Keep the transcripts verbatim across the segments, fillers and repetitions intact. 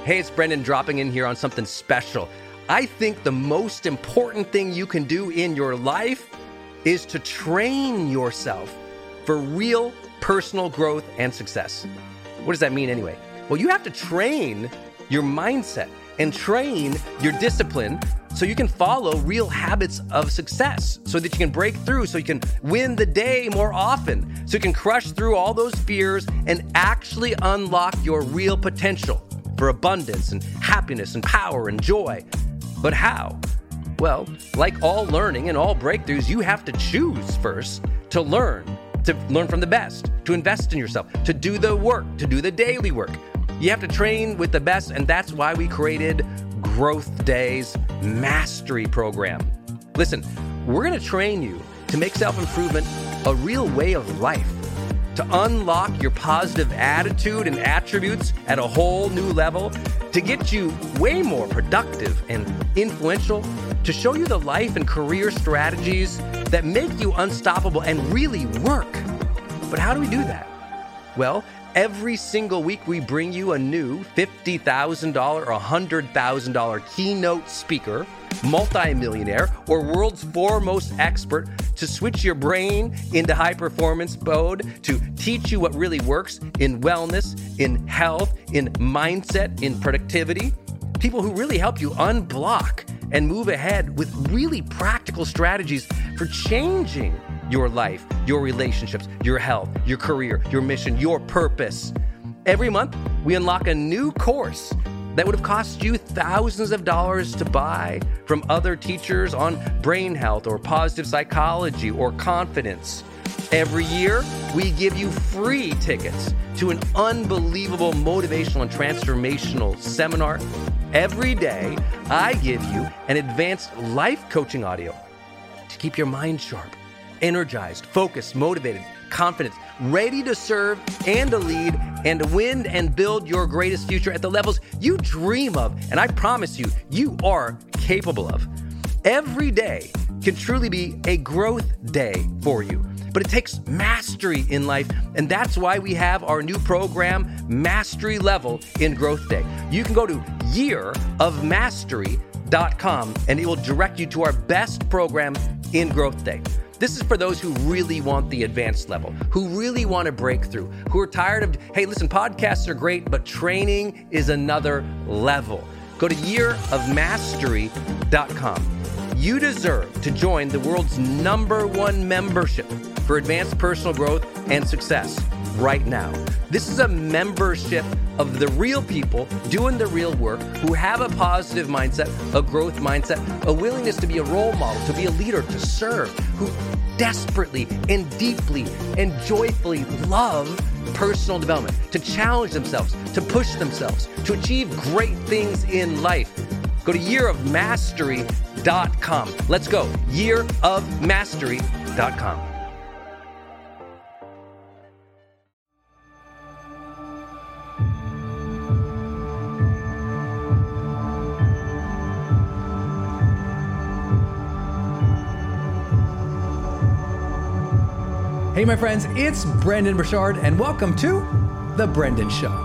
Hey, it's Brendan dropping in here on something special. I think the most important thing you can do in your life is to train yourself for real personal growth and success. What does that mean anyway? Well, you have to train your mindset and train your discipline so you can follow real habits of success, so that you can break through, so you can win the day more often, so you can crush through all those fears and actually unlock your real potential for abundance and happiness and power and joy. But how? Well, like all learning and all breakthroughs, you have to choose first to learn, to learn from the best, to invest in yourself, to do the work, to do the daily work. You have to train with the best, and that's why we created Growth Day's Mastery Program. Listen, we're going to train you to make self-improvement a real way of life, to unlock your positive attitude and attributes at a whole new level, to get you way more productive and influential, to show you the life and career strategies that make you unstoppable and really work. But how do we do that? Well, every single week we bring you a new fifty thousand dollars or one hundred thousand dollars keynote speaker, multimillionaire, or world's foremost expert to switch your brain into high performance mode, to teach you what really works in wellness, in health, in mindset, in productivity. People who really help you unblock and move ahead with really practical strategies for changing your life, your relationships, your health, your career, your mission, your purpose. Every month, we unlock a new course that would have cost you thousands of dollars to buy from other teachers on brain health or positive psychology or confidence. Every year, we give you free tickets to an unbelievable motivational and transformational seminar. Every day, I give you an advanced life coaching audio to keep your mind sharp, energized, focused, motivated, confident, ready to serve and to lead and to win and build your greatest future at the levels you dream of. And I promise you, you are capable of. Every day can truly be a growth day for you. But it takes mastery in life, and that's why we have our new program, Mastery Level in Growth Day. You can go to year of mastery dot com, and it will direct you to our best program in Growth Day. This is for those who really want the advanced level, who really want to break through, who are tired of, hey, listen, podcasts are great, but training is another level. Go to year of mastery dot com. You deserve to join the world's number one membership for advanced personal growth and success right now. This is a membership of the real people doing the real work, who have a positive mindset, a growth mindset, a willingness to be a role model, to be a leader, to serve, who desperately and deeply and joyfully love personal development, to challenge themselves, to push themselves, to achieve great things in life. Go to year of mastery dot com. Let's go. year of mastery dot com. Hey, my friends, it's Brendon Burchard, and welcome to The Brendan Show.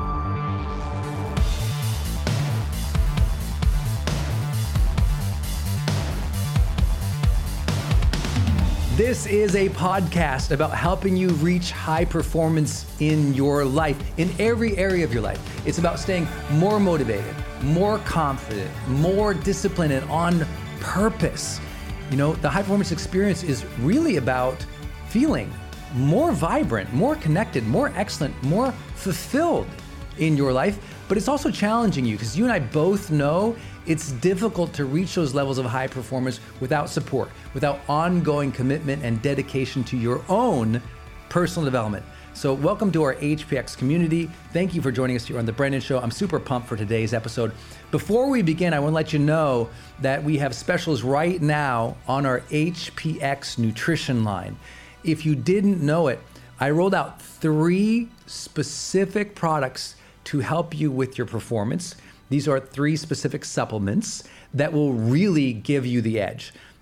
This is a podcast about helping you reach high performance in your life, in every area of your life. It's about staying more motivated, more confident, more disciplined, and on purpose. You know, the high performance experience is really about feeling more vibrant, more connected, more excellent, more fulfilled in your life. But it's also challenging you, because you and I both know it's difficult to reach those levels of high performance without support, without ongoing commitment and dedication to your own personal development. So welcome to our H P X community. Thank you for joining us here on The Brendan Show. I'm super pumped for today's episode. Before we begin, I want to let you know that we have specials right now on our H P X nutrition line. If you didn't know it, I rolled out three specific products to help you with your performance. These are three specific supplements that will really give you the edge.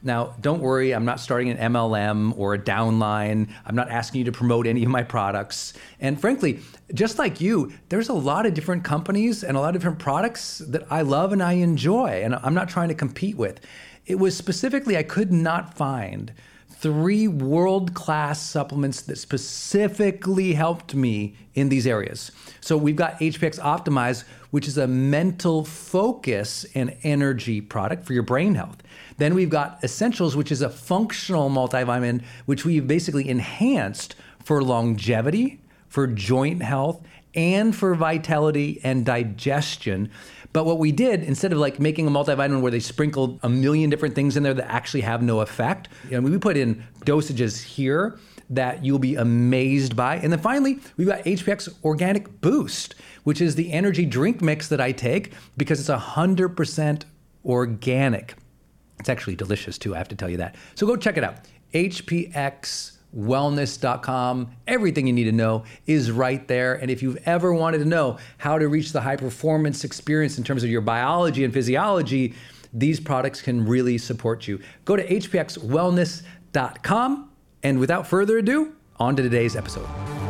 Now, don't worry, I'm not starting an M L M or a downline. I'm not asking you to promote any of my products. And frankly, just like you, there's a lot of different companies and a lot of different products that I love and I enjoy, and I'm not trying to compete with. It was specifically, I could not find three world-class supplements that specifically helped me in these areas. So we've got H P X Optimize, which is a mental focus and energy product for your brain health. Then we've got Essentials, which is a functional multivitamin, which we've basically enhanced for longevity, for joint health, and for vitality and digestion. But what we did, instead of like making a multivitamin where they sprinkled a million different things in there that actually have no effect, you know, we put in dosages here that you'll be amazed by. And then finally, we've got H P X Organic Boost, which is the energy drink mix that I take because it's one hundred percent organic. It's actually delicious too, I have to tell you that. So go check it out, H P X wellness dot com. Everything you need to know is right there. And if you've ever wanted to know how to reach the high performance experience in terms of your biology and physiology, these products can really support you. Go to H P X wellness dot com. And without further ado, on to today's episode.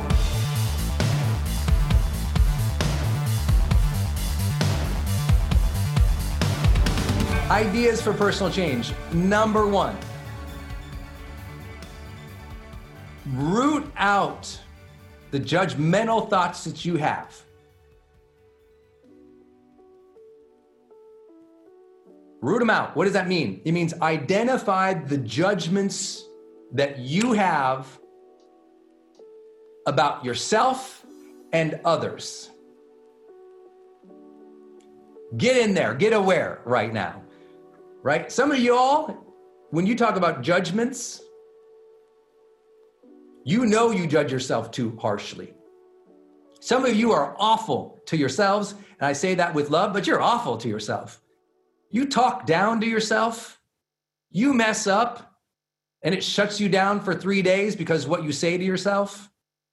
Ideas for personal change. Number one, root out the judgmental thoughts that you have. Root them out. What does that mean? It means identify the judgments that you have about yourself and others. Get in there, get aware right now, right? Some of y'all, when you talk about judgments, you know you judge yourself too harshly. Some of you are awful to yourselves, and I say that with love, but you're awful to yourself. You talk down to yourself, you mess up, and it shuts you down for three days because of what you say to yourself.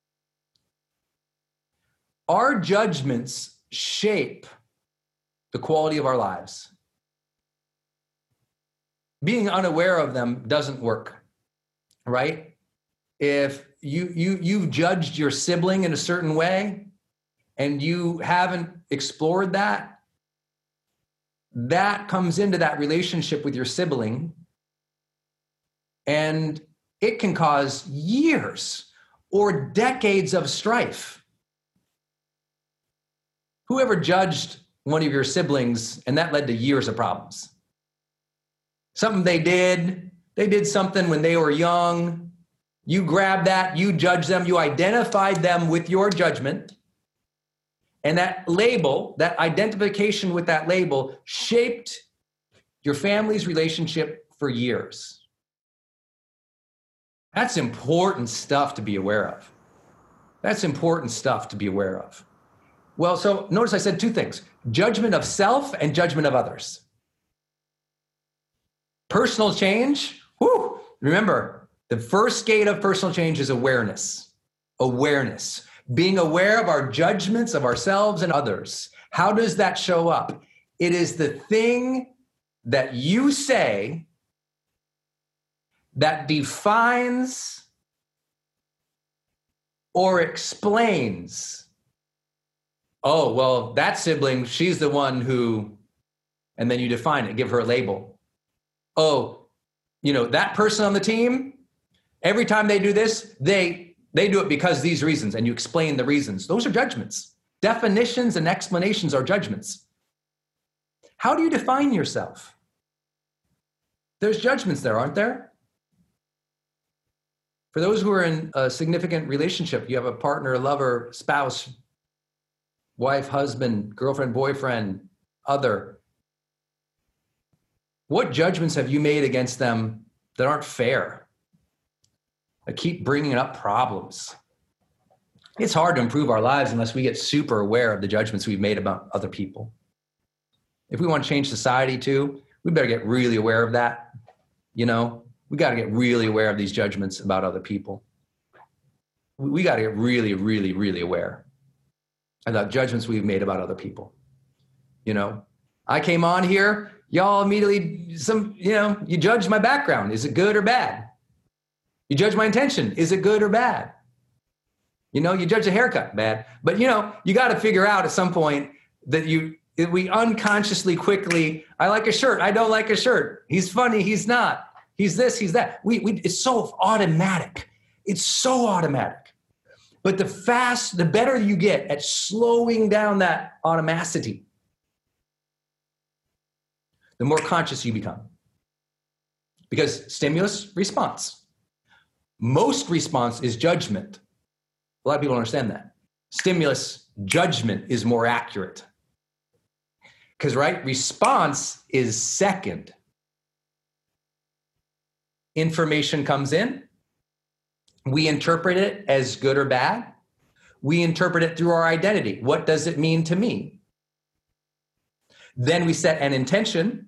Our judgments shape the quality of our lives. Being unaware of them doesn't work, right? If you, you, you've judged your sibling in a certain way and you haven't explored that, that comes into that relationship with your sibling, and it can cause years or decades of strife. Whoever judged one of your siblings and that led to years of problems? Something they did, they did something when they were young. You grabbed that, you judged them, you identified them with your judgment. And that label, that identification with that label shaped your family's relationship for years. That's important stuff to be aware of. That's important stuff to be aware of. Well, so notice I said two things: judgment of self and judgment of others. Personal change, whew, remember, the first gate of personal change is awareness. Awareness. Being aware of our judgments of ourselves and others. How does that show up? It is the thing that you say that defines or explains, oh, well, that sibling, she's the one who, and then you define it, give her a label. Oh, you know, that person on the team, every time they do this, they they do it because these reasons, and you explain the reasons. Those are judgments. Definitions and explanations are judgments. How do you define yourself? There's judgments there, aren't there? For those who are in a significant relationship, you have a partner, lover, spouse, wife, husband, girlfriend, boyfriend, other. What judgments have you made against them that aren't fair, that keep bringing up problems? It's hard to improve our lives unless we get super aware of the judgments we've made about other people. If we want to change society too, we better get really aware of that. You know, we got to get really aware of these judgments about other people. We got to get really, really, really aware about judgments we've made about other people. You know, I came on here, Y'all immediately, some, you know, you judge my background. Is it good or bad? You judge my intention. Is it good or bad? You know, you judge a haircut, bad. But, you know, you got to figure out at some point that you, that we unconsciously quickly, I like a shirt. I don't like a shirt. He's funny. He's not. He's this, he's that. We, we, it's so automatic. It's so automatic. But the fast, the better you get at slowing down that automaticity, the more conscious you become. Because stimulus, response. Most response is judgment. A lot of people don't understand that. Stimulus, judgment is more accurate. Because, right, response is second. Information comes in. We interpret it as good or bad. We interpret it through our identity. What does it mean to me? Then we set an intention.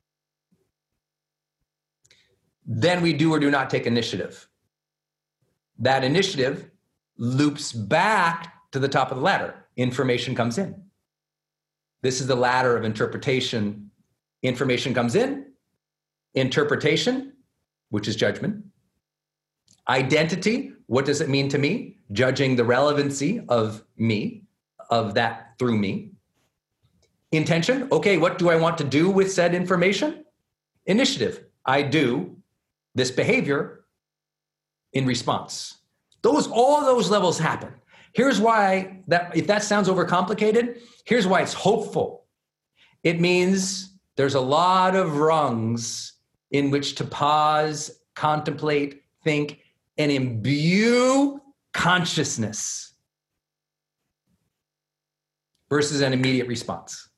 Then we do or do not take initiative. That initiative loops back to the top of the ladder. Information comes in. This is the ladder of interpretation. Information comes in. Interpretation, which is judgment. Identity, what does it mean to me? Judging the relevancy of me, of that through me. Intention, okay, what do I want to do with said information? Initiative, I do this behavior in response. Those, all those levels happen. Here's why, that if that sounds overcomplicated, here's why it's hopeful. It means there's a lot of rungs in which to pause, contemplate, think, and imbue consciousness versus an immediate response.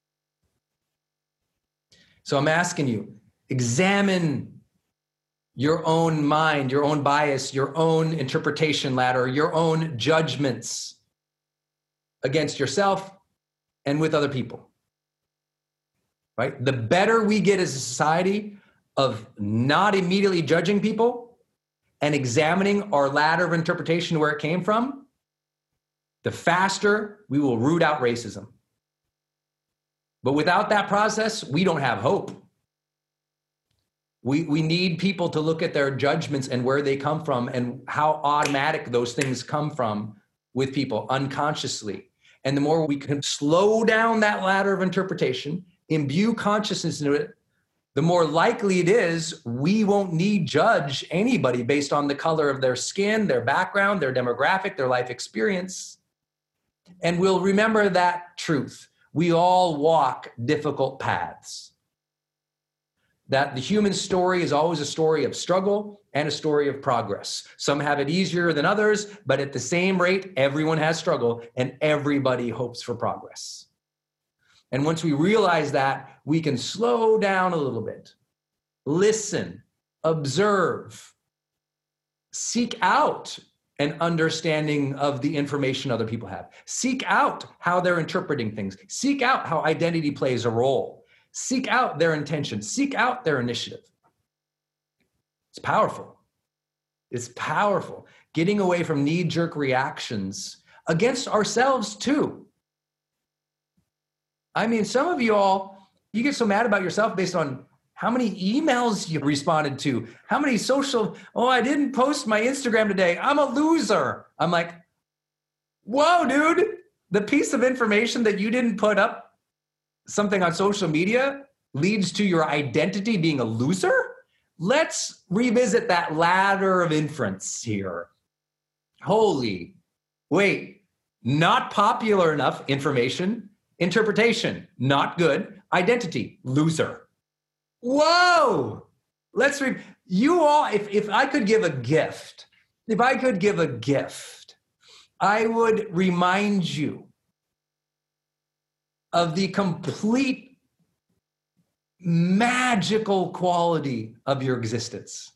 So I'm asking you, examine your own mind, your own bias, your own interpretation ladder, your own judgments against yourself and with other people, right? The better we get as a society of not immediately judging people and examining our ladder of interpretation where it came from, the faster we will root out racism. But without that process, we don't have hope. We, we need people to look at their judgments and where they come from and how automatic those things come from with people unconsciously. And the more we can slow down that ladder of interpretation, imbue consciousness into it, the more likely it is we won't need judge anybody based on the color of their skin, their background, their demographic, their life experience. And we'll remember that truth. We all walk difficult paths. That the human story is always a story of struggle and a story of progress. Some have it easier than others, but at the same rate, everyone has struggle and everybody hopes for progress. And once we realize that, we can slow down a little bit, listen, observe, seek out an understanding of the information other people have. Seek out how they're interpreting things. Seek out how identity plays a role. Seek out their intention. Seek out their initiative. It's powerful. It's powerful. Getting away from knee-jerk reactions against ourselves too. I mean, some of you all, you get so mad about yourself based on how many emails you responded to, how many social, oh, I didn't post my Instagram today. I'm a loser. I'm like, whoa, dude, the piece of information that you didn't put up something on social media leads to your identity being a loser? Let's revisit that ladder of inference here. Holy, wait, not popular enough information. Interpretation, not good. Identity, loser. Whoa! Let's read. You all, if, if I could give a gift, if I could give a gift, I would remind you of the complete magical quality of your existence.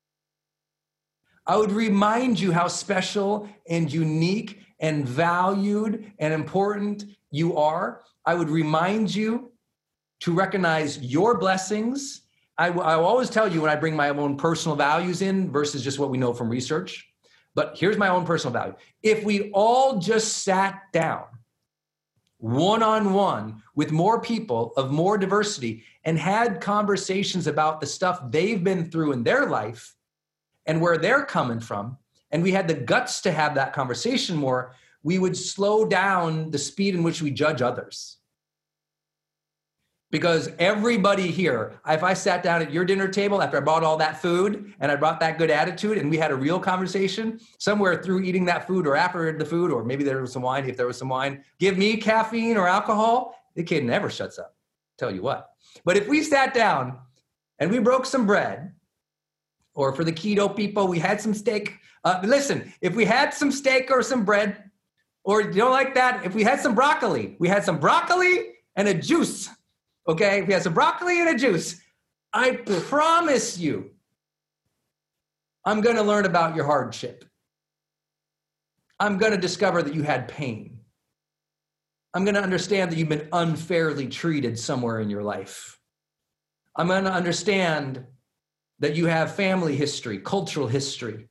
I would remind you how special and unique and valued and important you are. I would remind you to recognize your blessings. I, w- I will always tell you when I bring my own personal values in versus just what we know from research. But here's my own personal value. If we all just sat down one-on-one with more people of more diversity and had conversations about the stuff they've been through in their life and where they're coming from, and we had the guts to have that conversation more, we would slow down the speed in which we judge others. Because everybody here, if I sat down at your dinner table after I bought all that food and I brought that good attitude and we had a real conversation somewhere through eating that food or after the food, or maybe there was some wine, if there was some wine, give me caffeine or alcohol, the kid never shuts up, tell you what. But if we sat down and we broke some bread, or for the keto people, we had some steak. Uh, listen, if we had some steak or some bread, or you don't like that, if we had some broccoli, we had some broccoli and a juice. Okay, if we had some broccoli and a juice, I promise you, I'm going to learn about your hardship. I'm going to discover that you had pain. I'm going to understand that you've been unfairly treated somewhere in your life. I'm going to understand that you have family history, cultural history.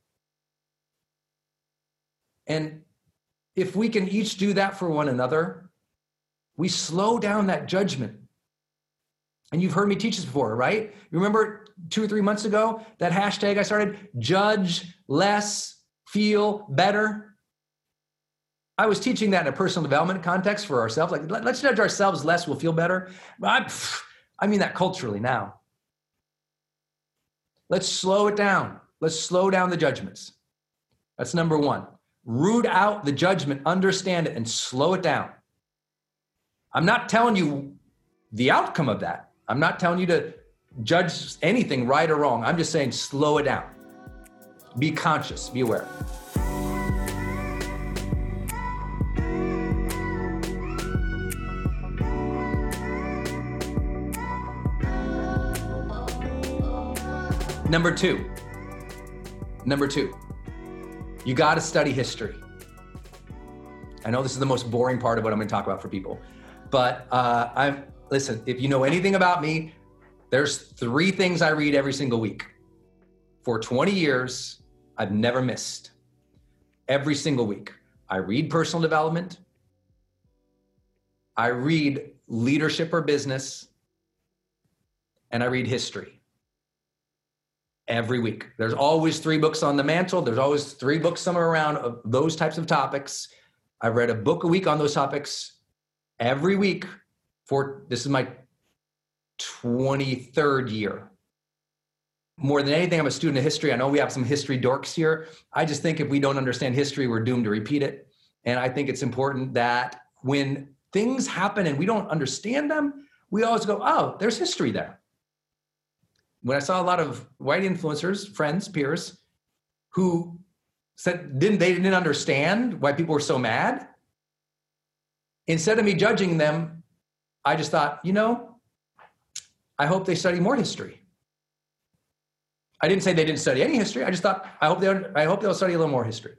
And if we can each do that for one another, we slow down that judgment. And you've heard me teach this before, right? You remember two or three months ago, that hashtag I started, judge less, feel better. I was teaching that in a personal development context for ourselves. Like, let's judge ourselves less, we'll feel better. I, I mean that culturally now. Let's slow it down. Let's slow down the judgments. That's number one. Root out the judgment, understand it, and slow it down. I'm not telling you the outcome of that. I'm not telling you to judge anything right or wrong. I'm just saying slow it down. Be conscious, be aware. Number two, number two, you got to study history. I know this is the most boring part of what I'm going to talk about for people, but uh, I'm, listen, if you know anything about me, there's three things I read every single week. For twenty years, I've never missed. Every single week. I read personal development. I read leadership or business. And I read history. Every week. There's always three books on the mantle. There's always three books somewhere around of those types of topics. I've read a book a week on those topics every week. For this is my twenty-third year. More than anything, I'm a student of history. I know we have some history dorks here. I just think if we don't understand history, we're doomed to repeat it. And I think it's important that when things happen and we don't understand them, we always go, oh, there's history there. When I saw a lot of white influencers, friends, peers, who said didn't they didn't understand why people were so mad, instead of me judging them, I just thought, you know, I hope they study more history. I didn't say they didn't study any history. I just thought, I hope they I hope they'll study a little more history.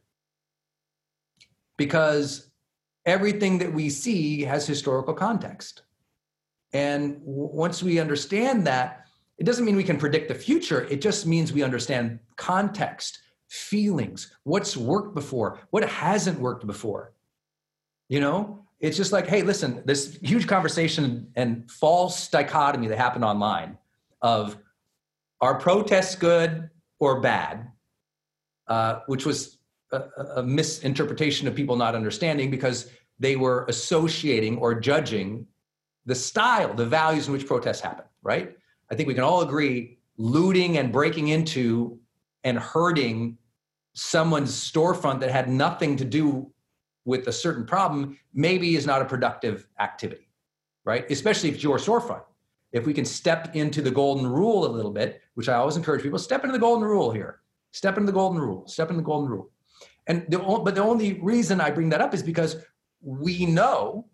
Because everything that we see has historical context. And w- once we understand that, it doesn't mean we can predict the future. It just means we understand context, feelings, what's worked before, what hasn't worked before. You know, it's just like, hey, listen, this huge conversation and false dichotomy that happened online of are protests good or bad, uh, which was a, a misinterpretation of people not understanding because they were associating or judging the style, the values in which protests happen, right? I think we can all agree looting and breaking into and hurting someone's storefront that had nothing to do with a certain problem maybe is not a productive activity, right? Especially if it's your storefront. If we can step into the golden rule a little bit, which I always encourage people, step into the golden rule here. Step into the golden rule. Step into the golden rule. And the, but the only reason I bring that up is because we know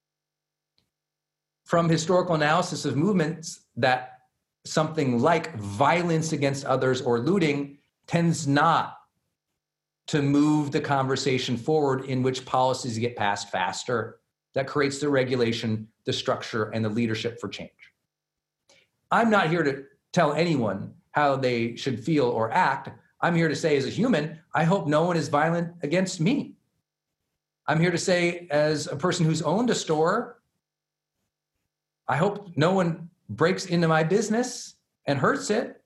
from historical analysis of movements that something like violence against others or looting tends not to move the conversation forward in which policies get passed faster. That creates the regulation, the structure, and the leadership for change. I'm not here to tell anyone how they should feel or act. I'm here to say as a human, I hope no one is violent against me. I'm here to say, as a person who's owned a store, I hope no one breaks into my business and hurts it.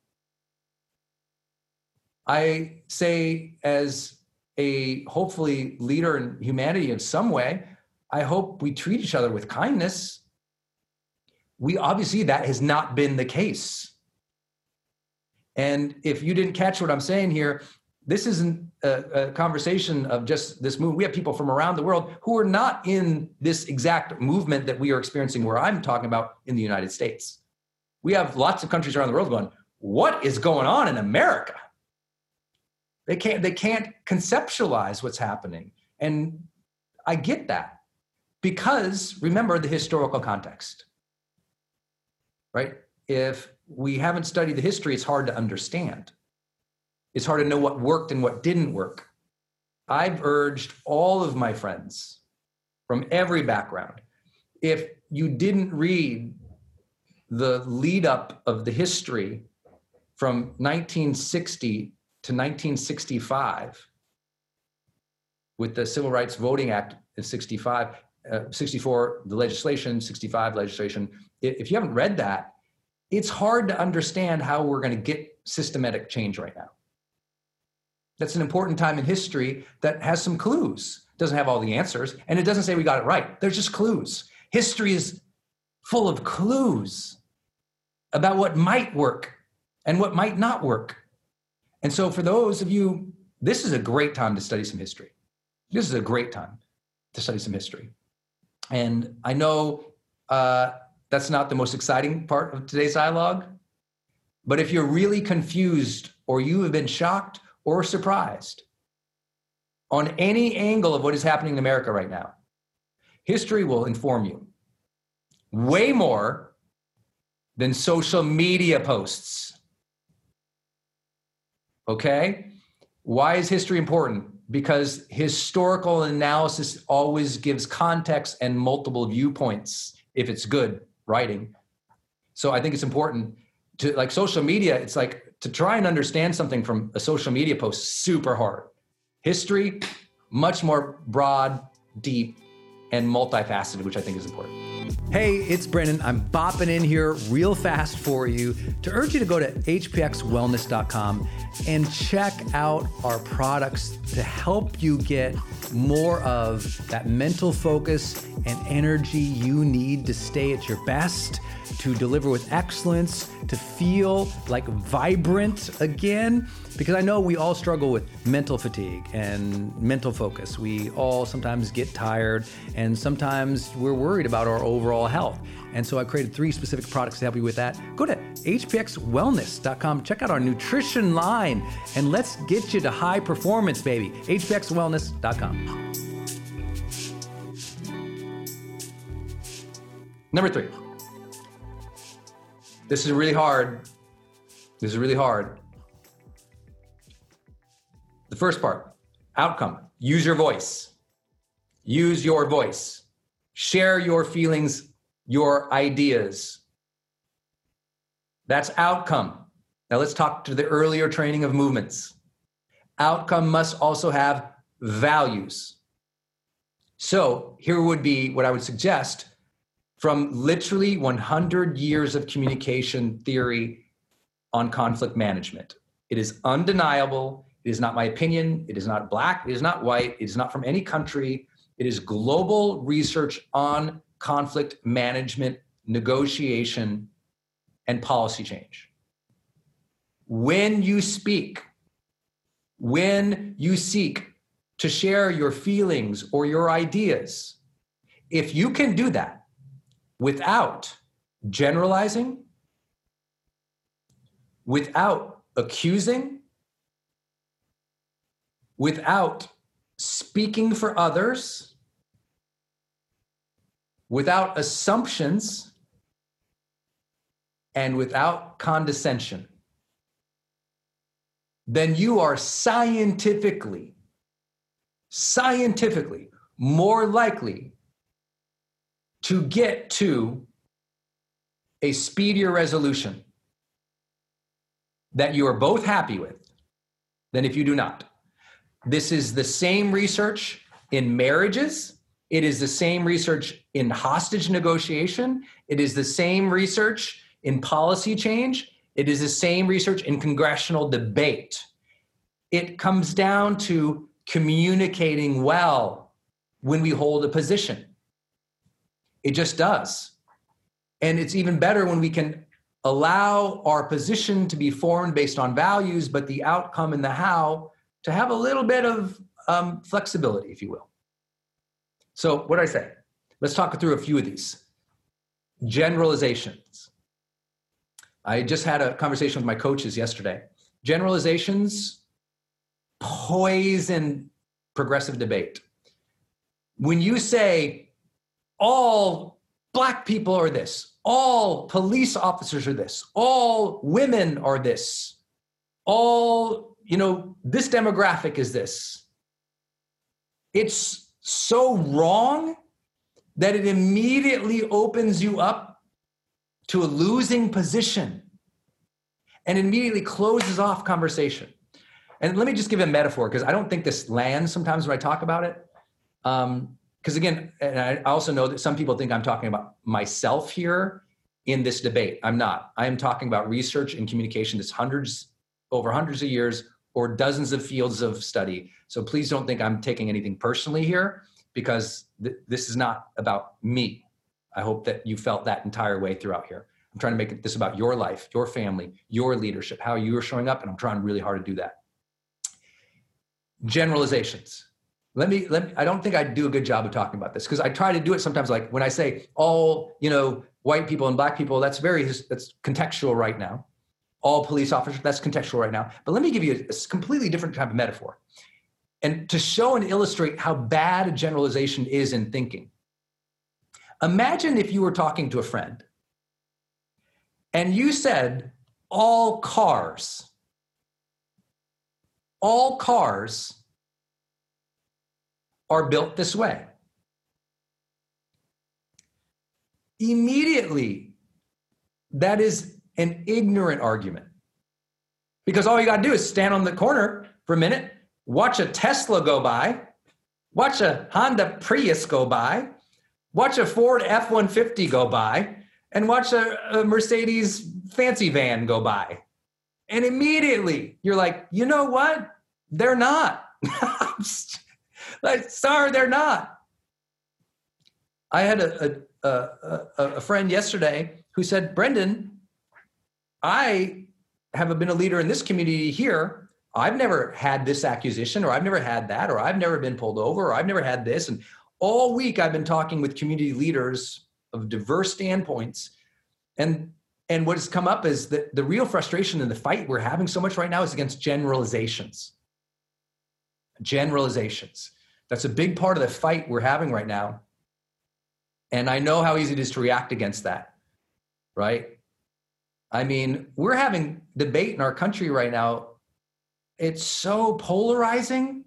I say, as a hopefully leader in humanity in some way, I hope we treat each other with kindness. We obviously, that has not been the case. And if you didn't catch what I'm saying here, this isn't a, a conversation of just this movement. We have people from around the world who are not in this exact movement that we are experiencing where I'm talking about in the United States. We have lots of countries around the world going, what is going on in America? They can't, they can't conceptualize what's happening. And I get that, because remember the historical context, right? If we haven't studied the history, it's hard to understand. It's hard to know what worked and what didn't work. I've urged all of my friends from every background, if you didn't read the lead up of the history from nineteen sixty to nineteen sixty-five, with the Civil Rights Voting Act of sixty-five, uh, sixty-four, the legislation, sixty-five legislation, if you haven't read that, it's hard to understand how we're going to get systematic change right now. That's an important time in history that has some clues. Doesn't have all the answers, and it doesn't say we got it right. There's just clues. History is full of clues about what might work and what might not work. And so for those of you, this is a great time to study some history. This is a great time to study some history. And I know uh, that's not the most exciting part of today's dialogue, but if you're really confused or you have been shocked or surprised on any angle of what is happening in America right now, history will inform you way more than social media posts. Okay? Why is history important? Because historical analysis always gives context and multiple viewpoints if it's good writing. So I think it's important to, like social media, it's like to try and understand something from a social media post, super hard. History, much more broad, deep, and multifaceted, which I think is important. Hey, it's Brennan. I'm bopping in here real fast for you to urge you to go to H P X wellness dot com and check out our products to help you get more of that mental focus and energy you need to stay at your best, to deliver with excellence, to feel like vibrant again. Because I know we all struggle with mental fatigue and mental focus. We all sometimes get tired, and sometimes we're worried about our overall health. And so I created three specific products to help you with that. Go to H P X wellness dot com, check out our nutrition line, and let's get you to high performance, baby. H P X wellness dot com. Number three. This is really hard. This is really hard. The first part, outcome. Use your voice. Use your voice. Share your feelings, your ideas. That's outcome. Now let's talk to the earlier training of movements. Outcome must also have values. So here would be what I would suggest from literally one hundred years of communication theory on conflict management. It is undeniable. It is not my opinion. It is not black. It is not white. It is not from any country. It is global research on conflict management, negotiation, and policy change. When you speak, when you seek to share your feelings or your ideas, if you can do that without generalizing, without accusing, without speaking for others, without assumptions, and without condescension, then you are scientifically, scientifically more likely to get to a speedier resolution that you are both happy with than if you do not. This is the same research in marriages. It is the same research in hostage negotiation. It is the same research in policy change. It is the same research in congressional debate. It comes down to communicating well when we hold a position. It just does. And it's even better when we can allow our position to be formed based on values, but the outcome and the how to have a little bit of um, flexibility, if you will. So what did I say? Let's talk through a few of these. Generalizations. I just had a conversation with my coaches yesterday. Generalizations poison progressive debate. When you say all Black people are this, all police officers are this, all women are this, all, you know, this demographic is this, it's so wrong that it immediately opens you up to a losing position and immediately closes off conversation. And let me just give a metaphor, because I don't think this lands sometimes when I talk about it. Um, because again, and I also know that some people think I'm talking about myself here in this debate. I'm not. I am talking about research and communication that's hundreds, over hundreds of years, or dozens of fields of study. So please don't think I'm taking anything personally here, because th- this is not about me. I hope that you felt that entire way throughout here. I'm trying to make this about your life, your family, your leadership, how you are showing up, and I'm trying really hard to do that. Generalizations. Let me, let me, I don't think I do a good job of talking about this, because I try to do it sometimes, like when I say all, you know, white people and Black people, that's very, that's contextual right now. All police officers, that's contextual right now. But let me give you a, a completely different type of metaphor. And to show and illustrate how bad a generalization is in thinking. Imagine if you were talking to a friend and you said, all cars, all cars are built this way. Immediately, that is an ignorant argument, because all you got to do is stand on the corner for a minute, watch a Tesla go by, watch a Honda Prius go by, watch a Ford F one fifty go by, and watch a, a Mercedes fancy van go by. And immediately you're like, you know what? They're not. Like, sorry, they're not. I had a, a, a, a friend yesterday who said, Brendan, I have been a leader in this community here. I've never had this accusation, or I've never had that, or I've never been pulled over, or I've never had this. And all week I've been talking with community leaders of diverse standpoints. And, and what has come up is that the real frustration in the fight we're having so much right now is against generalizations. Generalizations. That's a big part of the fight we're having right now. And I know how easy it is to react against that, right? I mean, we're having debate in our country right now. It's so polarizing.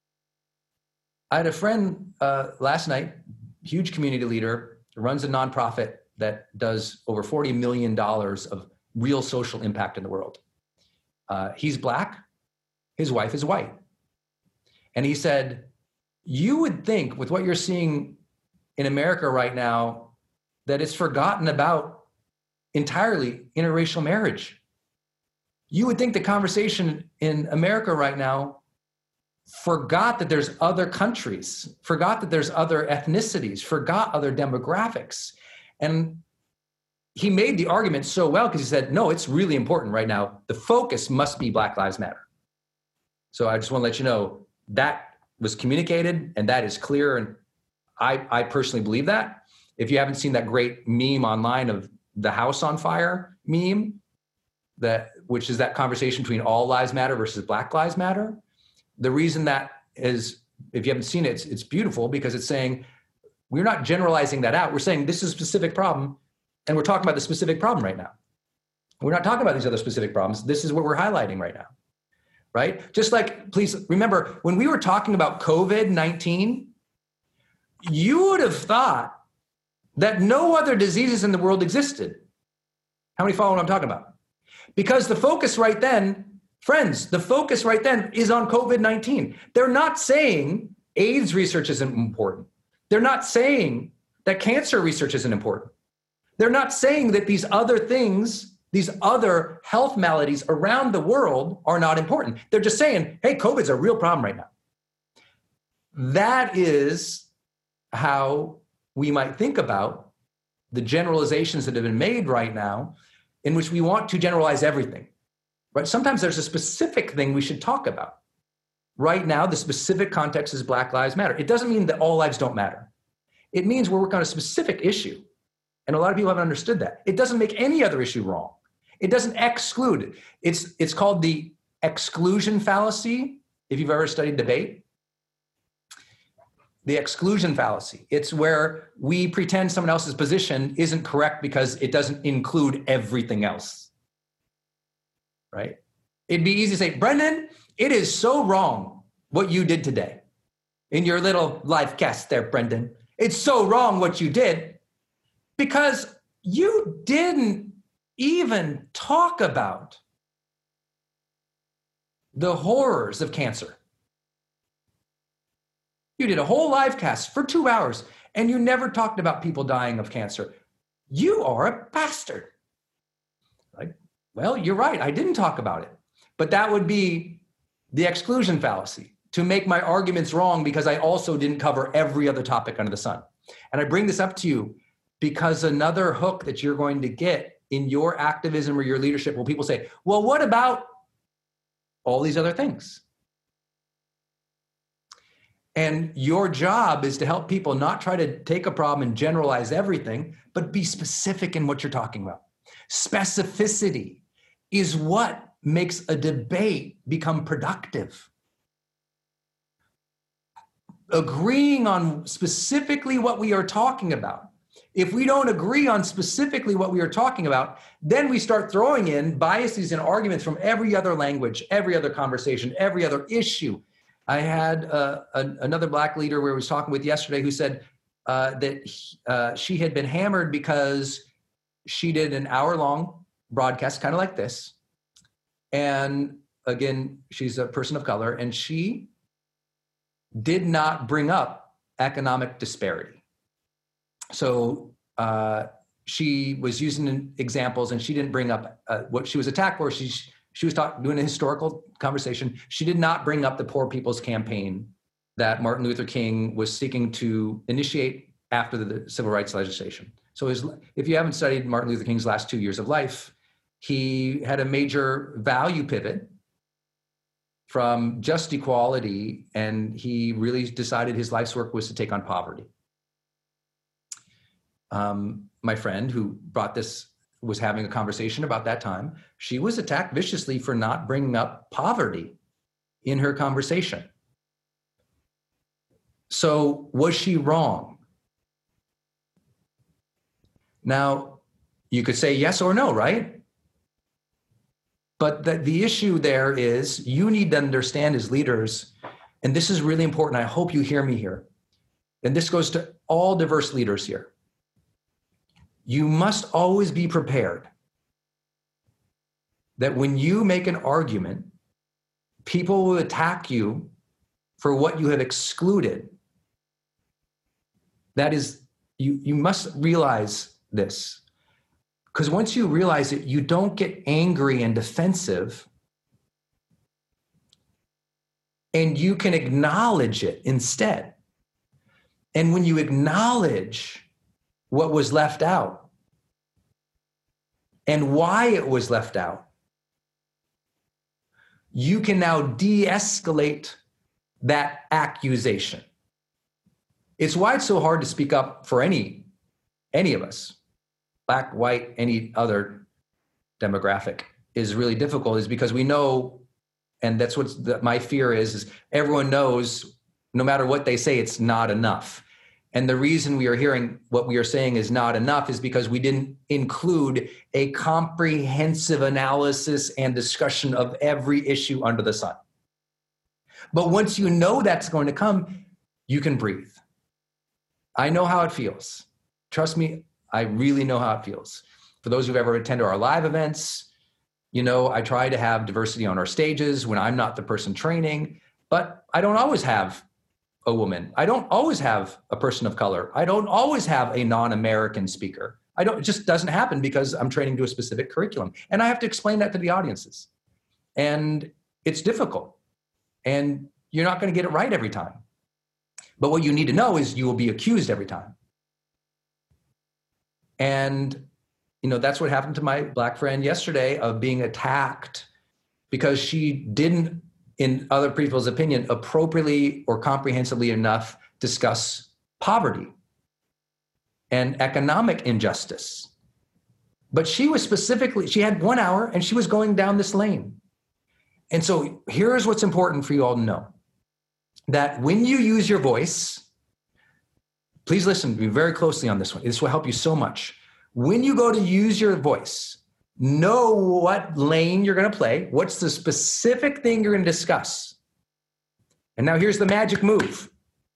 I had a friend uh, last night, huge community leader, runs a nonprofit that does over forty million dollars of real social impact in the world. Uh, he's Black, his wife is white. And he said, you would think with what you're seeing in America right now, that it's forgotten about entirely interracial marriage. You would think the conversation in America right now forgot that there's other countries, forgot that there's other ethnicities, forgot other demographics. And he made the argument so well because he said, no, it's really important right now. The focus must be Black Lives Matter. So I just want to let you know that was communicated, and that is clear. And I, I personally believe that. If you haven't seen that great meme online of the house on fire meme, that which is that conversation between all lives matter versus Black Lives Matter. The reason that is, if you haven't seen it, it's, it's beautiful because it's saying, we're not generalizing that out. We're saying this is a specific problem, and we're talking about the specific problem right now. We're not talking about these other specific problems. This is what we're highlighting right now, right? Just like, please remember, when we were talking about COVID nineteen, you would have thought that no other diseases in the world existed. How many follow what I'm talking about? Because the focus right then, friends, the focus right then is on COVID nineteen. They're not saying AIDS research isn't important. They're not saying that cancer research isn't important. They're not saying that these other things, these other health maladies around the world are not important. They're just saying, hey, COVID's a real problem right now. That is how we might think about the generalizations that have been made right now, in which we want to generalize everything. Right? Sometimes there's a specific thing we should talk about. Right now, the specific context is Black Lives Matter. It doesn't mean that all lives don't matter. It means we're working on a specific issue. And a lot of people haven't understood that. It doesn't make any other issue wrong. It doesn't exclude. It's, it's called the exclusion fallacy, if you've ever studied debate. The exclusion fallacy. It's where we pretend someone else's position isn't correct because it doesn't include everything else. Right? It'd be easy to say, Brendan, it is so wrong what you did today in your little live cast there, Brendan. It's so wrong what you did because you didn't even talk about the horrors of cancer. You did a whole live cast for two hours and you never talked about people dying of cancer. You are a bastard. Like, well, you're right. I didn't talk about it. But that would be the exclusion fallacy, to make my arguments wrong because I also didn't cover every other topic under the sun. And I bring this up to you because another hook that you're going to get in your activism or your leadership, will people say, well, what about all these other things? And your job is to help people not try to take a problem and generalize everything, but be specific in what you're talking about. Specificity is what makes a debate become productive. Agreeing on specifically what we are talking about. If we don't agree on specifically what we are talking about, then we start throwing in biases and arguments from every other language, every other conversation, every other issue. I had uh, a, another Black leader we were talking with yesterday who said uh, that he, uh, she had been hammered because she did an hour-long broadcast, kind of like this. And again, she's a person of color, and she did not bring up economic disparity. So uh, she was using examples, and she didn't bring up uh, what she was attacked for. She, she was talk, doing a historical conversation. She did not bring up the Poor People's Campaign that Martin Luther King was seeking to initiate after the, the civil rights legislation. So his, if you haven't studied Martin Luther King's last two years of life, he had a major value pivot from just equality, and he really decided his life's work was to take on poverty. Um, my friend who brought this was having a conversation about that time. She was attacked viciously for not bringing up poverty in her conversation. So was she wrong? Now, you could say yes or no, right? But the, the issue there is you need to understand as leaders, and this is really important. I hope you hear me here. And this goes to all diverse leaders here. You must always be prepared that when you make an argument, people will attack you for what you have excluded. That is, you, you must realize this. Because once you realize it, you don't get angry and defensive, and you can acknowledge it instead. And when you acknowledge what was left out and why it was left out, you can now de-escalate that accusation. It's why it's so hard to speak up for any, any of us. Black, white, any other demographic is really difficult, is because we know, and that's what the, my fear is, is everyone knows no matter what they say, it's not enough. And the reason we are hearing what we are saying is not enough is because we didn't include a comprehensive analysis and discussion of every issue under the sun. But once you know that's going to come, you can breathe. I know how it feels. Trust me, I really know how it feels. For those who've ever attended our live events, you know, I try to have diversity on our stages when I'm not the person training, but I don't always have a woman. I don't always have a person of color. I don't always have a non-American speaker. I don't, it just doesn't happen because I'm training to a specific curriculum. And I have to explain that to the audiences. And it's difficult. And you're not going to get it right every time. But what you need to know is you will be accused every time. And, you know, that's what happened to my Black friend yesterday, of being attacked because she didn't, in other people's opinion, appropriately or comprehensively enough discuss poverty and economic injustice. But she was specifically, she had one hour and she was going down this lane. And so here's what's important for you all to know. That when you use your voice, please listen to me very closely on this one. This will help you so much. When you go to use your voice, know what lane you're going to play. What's the specific thing you're going to discuss? And now here's the magic move.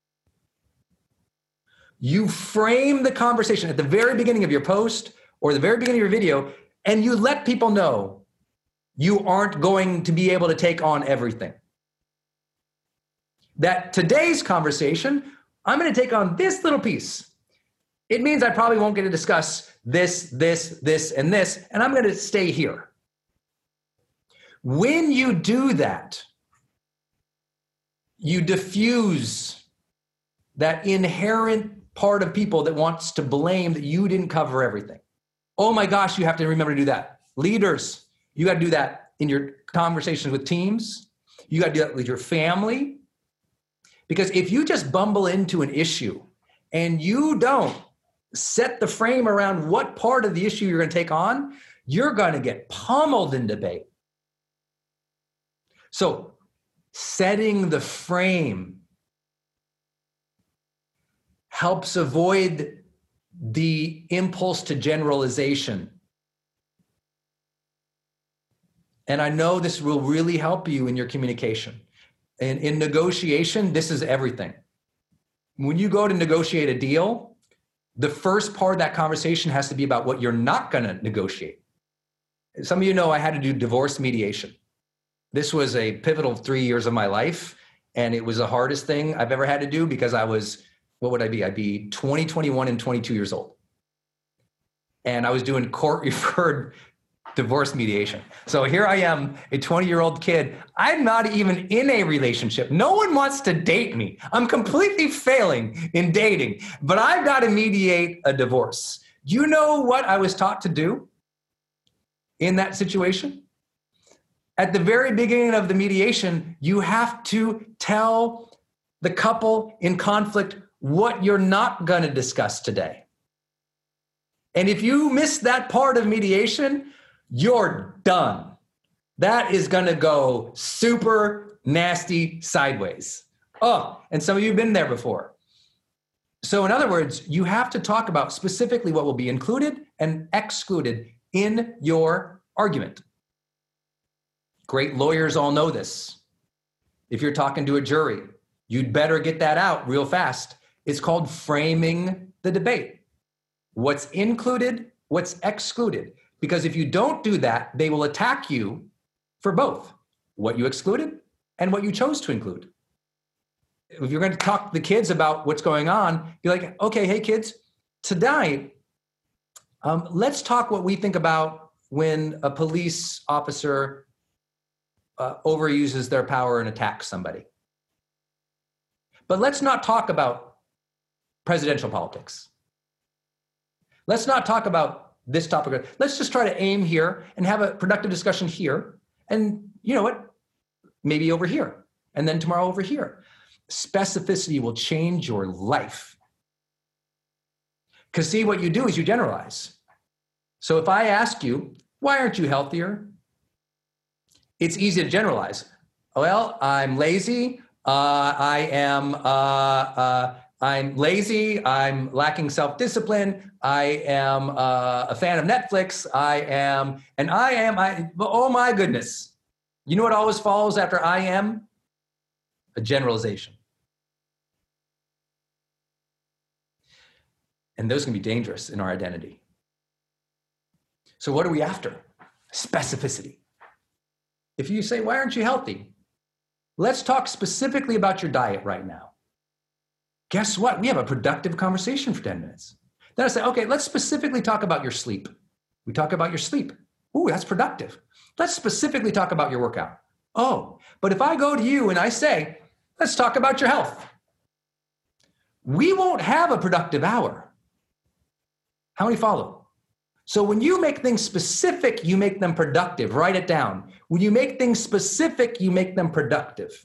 You frame the conversation at the very beginning of your post or the very beginning of your video, and you let people know you aren't going to be able to take on everything. That today's conversation, I'm going to take on this little piece. It means I probably won't get to discuss this, this, this, and this, and I'm going to stay here. When you do that, you diffuse that inherent part of people that wants to blame that you didn't cover everything. Oh my gosh, you have to remember to do that. Leaders, you got to do that in your conversations with teams. You got to do that with your family. Because if you just bumble into an issue and you don't set the frame around what part of the issue you're going to take on, you're going to get pummeled in debate. So setting the frame helps avoid the impulse to generalization. And I know this will really help you in your communication. And in negotiation, this is everything. When you go to negotiate a deal, the first part of that conversation has to be about what you're not going to negotiate. Some of you know I had to do divorce mediation. This was a pivotal three years of my life, and it was the hardest thing I've ever had to do because I was, what would I be? I'd be twenty, twenty-one, and twenty-two years old. And I was doing court-referred divorce mediation. So here I am, a twenty-year-old kid. I'm not even in a relationship. No one wants to date me. I'm completely failing in dating, but I've got to mediate a divorce. Do you know what I was taught to do in that situation? At the very beginning of the mediation, you have to tell the couple in conflict what you're not going to discuss today. And if you miss that part of mediation, you're done. That is going to go super nasty sideways. Oh, and some of you have been there before. So in other words, you have to talk about specifically what will be included and excluded in your argument. Great lawyers all know this. If you're talking to a jury, you'd better get that out real fast. It's called framing the debate. What's included, what's excluded. Because if you don't do that, they will attack you for both what you excluded and what you chose to include. If you're going to talk to the kids about what's going on, be like, okay, hey kids, tonight, um, let's talk what we think about when a police officer uh, overuses their power and attacks somebody. But let's not talk about presidential politics. Let's not talk about this topic. Let's just try to aim here and have a productive discussion here. And you know what? Maybe over here. And then tomorrow over here. Specificity will change your life. Because see, what you do is you generalize. So if I ask you, why aren't you healthier? It's easy to generalize. Well, I'm lazy. Uh, I am, uh, uh, I'm lazy. I'm lacking self-discipline. I am uh, a fan of Netflix. I am, and I am, I, oh my goodness. You know what always follows after I am? A generalization. And those can be dangerous in our identity. So what are we after? Specificity. If you say, why aren't you healthy? Let's talk specifically about your diet right now. guess what? We have a productive conversation for ten minutes. Then I say, okay, let's specifically talk about your sleep. We talk about your sleep. Ooh, that's productive. Let's specifically talk about your workout. Oh, but if I go to you and I say, let's talk about your health, we won't have a productive hour. How many follow? So when you make things specific, you make them productive. Write it down. When you make things specific, you make them productive.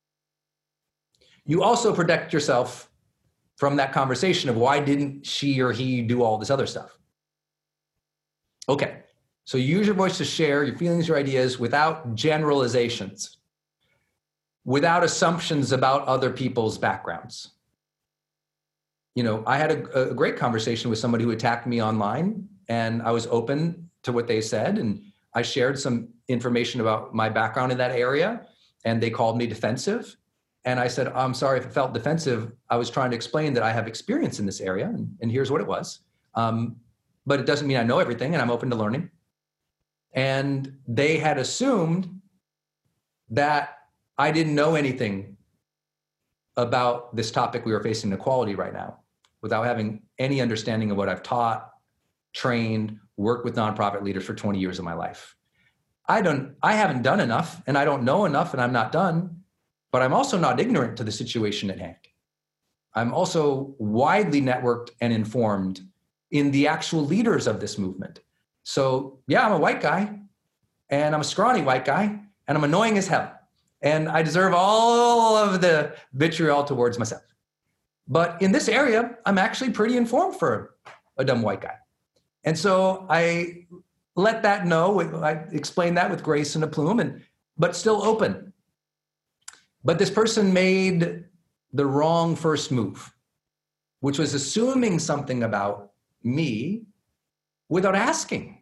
You also protect yourself from that conversation of why didn't she or he do all this other stuff? Okay, so use your voice to share your feelings, your ideas without generalizations, without assumptions about other people's backgrounds. You know, I had a, a great conversation with somebody who attacked me online, and I was open to what they said, and I shared some information about my background in that area, and they called me defensive. And I said, I'm sorry if it felt defensive. I was trying to explain that I have experience in this area, and, and here's what it was. Um, but it doesn't mean I know everything, and I'm open to learning. And they had assumed that I didn't know anything about this topic we were facing, inequality right now, without having any understanding of what I've taught, trained, worked with nonprofit leaders for twenty years of my life. I don't, I haven't done enough, and I don't know enough, and I'm not done. But I'm also not ignorant to the situation at hand. I'm also widely networked and informed in the actual leaders of this movement. So yeah, I'm a white guy, and I'm a scrawny white guy, and I'm annoying as hell. And I deserve all of the vitriol towards myself. But in this area, I'm actually pretty informed for a dumb white guy. And so I let that know, I explained that with grace and aplomb, and but still open. But this person made the wrong first move, which was assuming something about me without asking.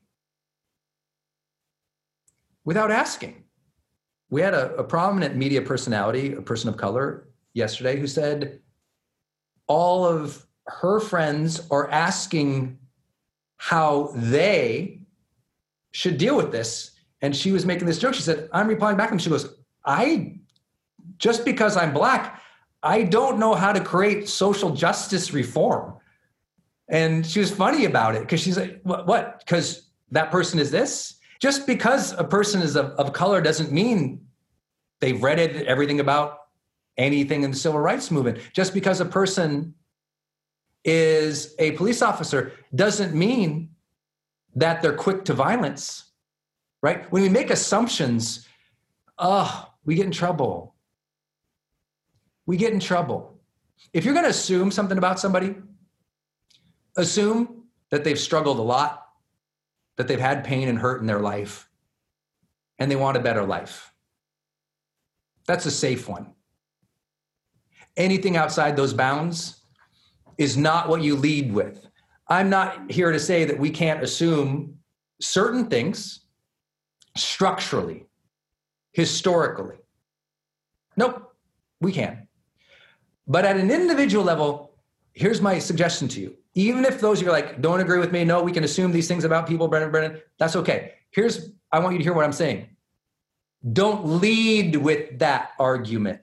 Without asking. We had a, a prominent media personality, a person of color, yesterday who said all of her friends are asking how they should deal with this. And she was making this joke. She said, I'm replying back, and she goes, I... just because I'm Black, I don't know how to create social justice reform. And she was funny about it because she's like, what? Because that person is this? Just because a person is of, of color doesn't mean they've read it, everything about anything in the civil rights movement. Just because a person is a police officer doesn't mean that they're quick to violence, right? When we make assumptions, oh, we get in trouble. We get in trouble. If you're going to assume something about somebody, assume that they've struggled a lot, that they've had pain and hurt in their life, and they want a better life. That's a safe one. Anything outside those bounds is not what you lead with. I'm not here to say that we can't assume certain things structurally, historically. Nope, we can. But at an individual level, here's my suggestion to you. Even if those you're like, don't agree with me, no, we can assume these things about people, Brennan, Brennan, that's okay. Here's, I want you to hear what I'm saying. Don't lead with that argument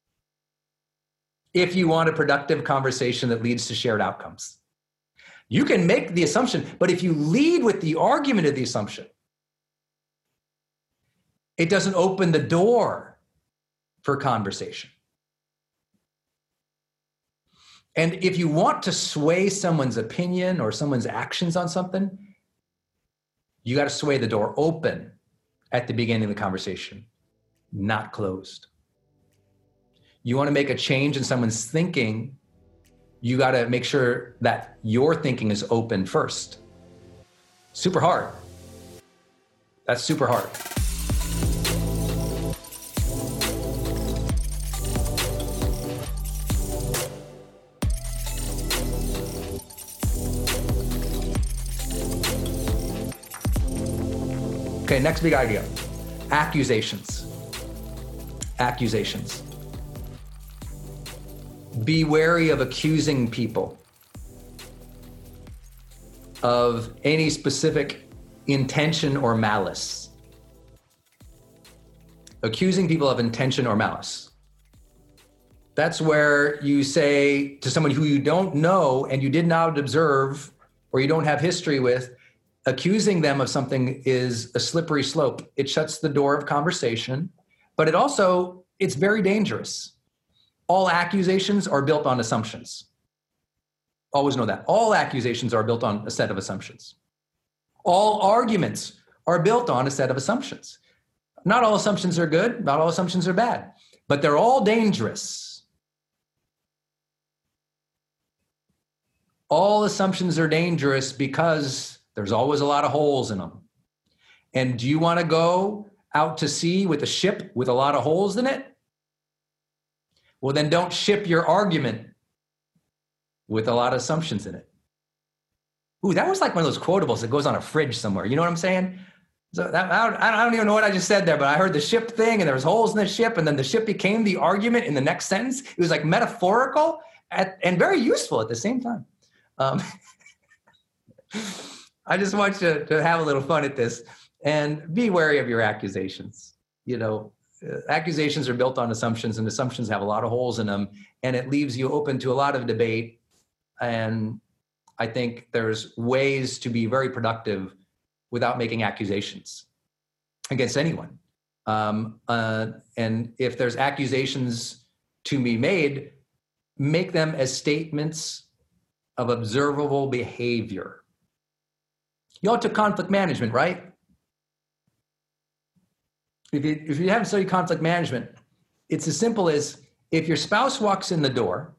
if you want a productive conversation that leads to shared outcomes. You can make the assumption, but if you lead with the argument of the assumption, it doesn't open the door for conversation. And if you want to sway someone's opinion or someone's actions on something, you got to sway the door open at the beginning of the conversation, not closed. You want to make a change in someone's thinking, you got to make sure that your thinking is open first. Super hard. That's super hard. Okay, next big idea. Accusations. Accusations. Be wary of accusing people of any specific intention or malice. Accusing people of intention or malice. That's where you say to someone who you don't know and you did not observe or you don't have history with, accusing them of something is a slippery slope. It shuts the door of conversation, but it also, it's very dangerous. All accusations are built on assumptions. Always know that. All accusations are built on a set of assumptions. All arguments are built on a set of assumptions. Not all assumptions are good, not all assumptions are bad, but they're all dangerous. All assumptions are dangerous because there's always a lot of holes in them. And do you want to go out to sea with a ship with a lot of holes in it? Well, then don't ship your argument with a lot of assumptions in it. Ooh, that was like one of those quotables that goes on a fridge somewhere. You know what I'm saying? So that, I, don't, I don't even know what I just said there, but I heard the ship thing and there was holes in the ship and then the ship became the argument in the next sentence. It was like metaphorical at, and very useful at the same time. Um, I just want you to have a little fun at this and be wary of your accusations. You know, uh, accusations are built on assumptions and assumptions have a lot of holes in them and it leaves you open to a lot of debate. And I think there's ways to be very productive without making accusations against anyone. Um, uh, and if there's accusations to be made, make them as statements of observable behavior. You all took conflict management, right? If you, if you haven't studied conflict management, it's as simple as if your spouse walks in the door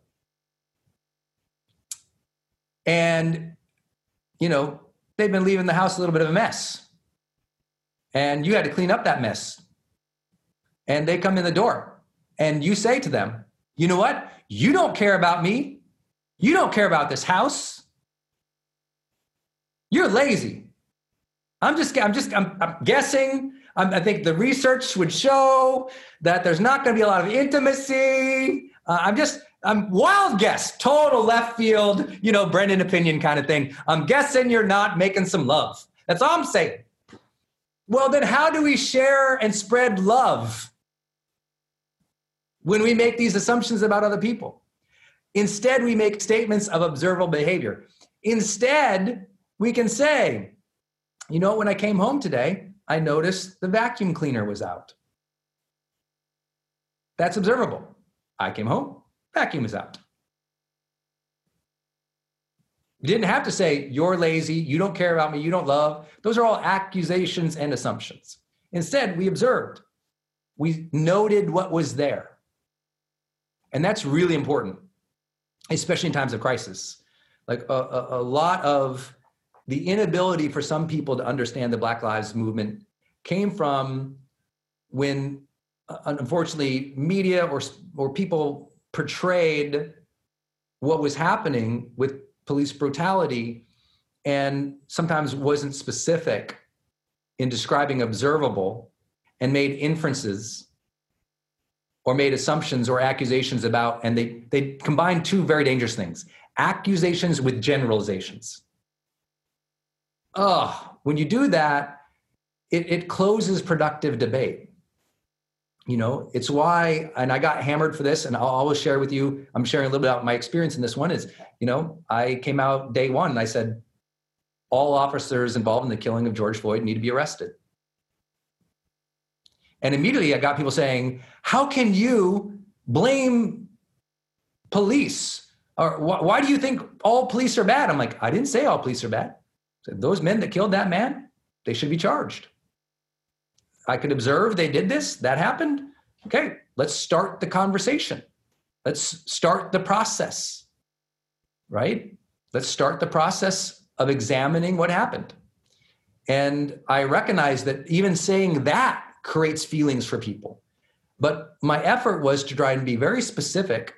and, you know, they've been leaving the house a little bit of a mess and you had to clean up that mess and they come in the door and you say to them, you know what? You don't care about me. You don't care about this house. You're lazy. I'm just, I'm just, I'm, I'm guessing. I'm, I think the research would show that there's not going to be a lot of intimacy. Uh, I'm just, I'm wild guess, total left field, you know, Brendan opinion kind of thing. I'm guessing you're not making some love. That's all I'm saying. Well, then how do we share and spread love when we make these assumptions about other people? Instead, we make statements of observable behavior. Instead, we can say, you know, when I came home today, I noticed the vacuum cleaner was out. That's observable. I came home, vacuum is out. You didn't have to say, you're lazy, you don't care about me, you don't love. Those are all accusations and assumptions. Instead, we observed. We noted what was there. And that's really important, especially in times of crisis. Like a, a, a lot of the inability for some people to understand the Black Lives Movement came from when, uh, unfortunately, media or, or people portrayed what was happening with police brutality and sometimes wasn't specific in describing observable and made inferences or made assumptions or accusations about, and they, they combined two very dangerous things, accusations with generalizations. Oh, when you do that, it, it closes productive debate. You know, it's why, and I got hammered for this, and I'll always share with you, I'm sharing a little bit about my experience in this one is, you know, I came out day one and I said, all officers involved in the killing of George Floyd need to be arrested. And immediately I got people saying, how can you blame police? Or wh- why do you think all police are bad? I'm like, I didn't say all police are bad. I said, those men that killed that man, they should be charged. I could observe they did this, that happened. Okay, let's start the conversation. Let's start the process, right? Let's start the process of examining what happened. And I recognize that even saying that creates feelings for people. But my effort was to try and be very specific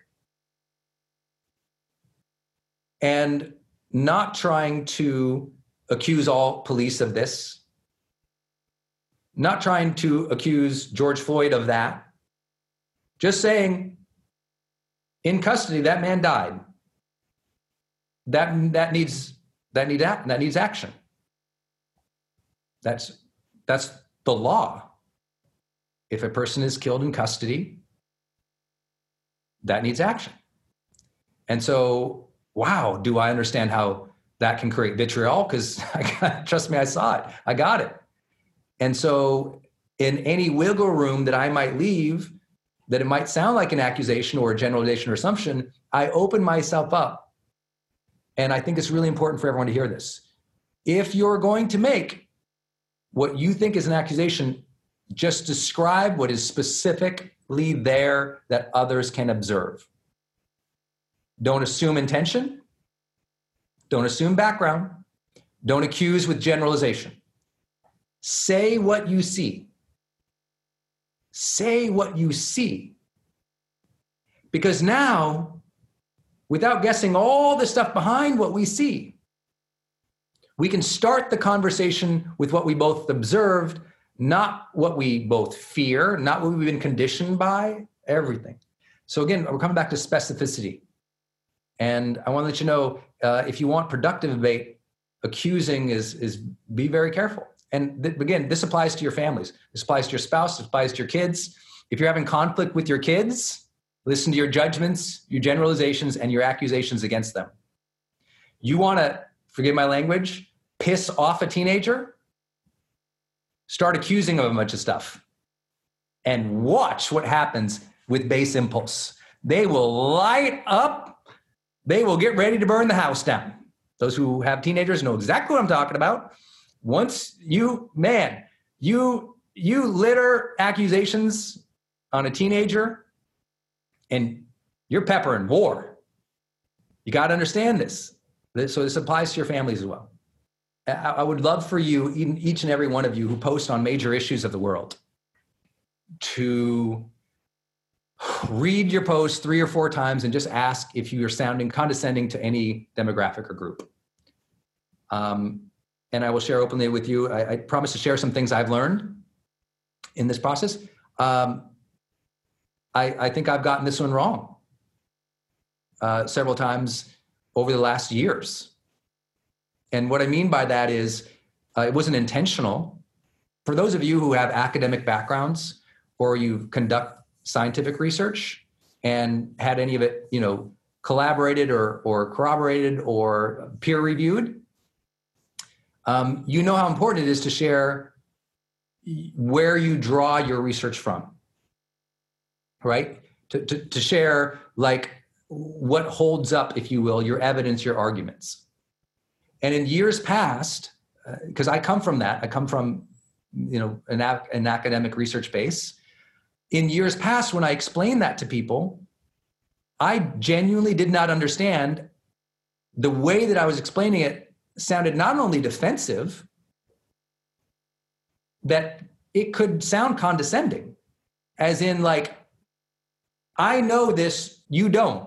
and not trying to accuse all police of this, not trying to accuse George Floyd of that, just saying, in custody, that man died. That, that needs, that need, that needs action. That's, that's the law. If a person is killed in custody, that needs action. And so, wow, do I understand how that can create vitriol? Because trust me, I saw it. I got it. And so in any wiggle room that I might leave, that it might sound like an accusation or a generalization or assumption, I open myself up. And I think it's really important for everyone to hear this. If you're going to make what you think is an accusation, just describe what is specifically there that others can observe. Don't assume intention. Don't assume background. Don't accuse with generalization. Say what you see. Say what you see. Because now, without guessing all the stuff behind what we see, we can start the conversation with what we both observed, not what we both fear, not what we've been conditioned by, everything. So again, we're coming back to specificity. And I want to let you know, uh, if you want productive debate, accusing is, is be very careful. And th- again, this applies to your families. This applies to your spouse. This applies to your kids. If you're having conflict with your kids, listen to your judgments, your generalizations, and your accusations against them. You want to, forgive my language, piss off a teenager? Start accusing them of a bunch of stuff. And watch what happens with base impulse. They will light up. They will get ready to burn the house down. Those who have teenagers know exactly what I'm talking about. Once you, man, you, you litter accusations on a teenager and you're peppering war. You got to understand this. So this applies to your families as well. I would love for you, each and every one of you who post on major issues of the world, to read your post three or four times and just ask if you're sounding condescending to any demographic or group. Um, and I will share openly with you. I, I promise to share some things I've learned in this process. Um, I, I think I've gotten this one wrong uh, several times over the last years. And what I mean by that is uh, it wasn't intentional. For those of you who have academic backgrounds or you conduct scientific research and had any of it, you know, collaborated or, or corroborated or peer reviewed, um, you know how important it is to share where you draw your research from, right? To, to, to share like what holds up, if you will, your evidence, your arguments. And in years past, because uh, I come from that, I come from, you know, an, an academic research base. In years past, when I explained that to people, I genuinely did not understand the way that I was explaining it sounded not only defensive, that it could sound condescending, as in like, I know this, you don't.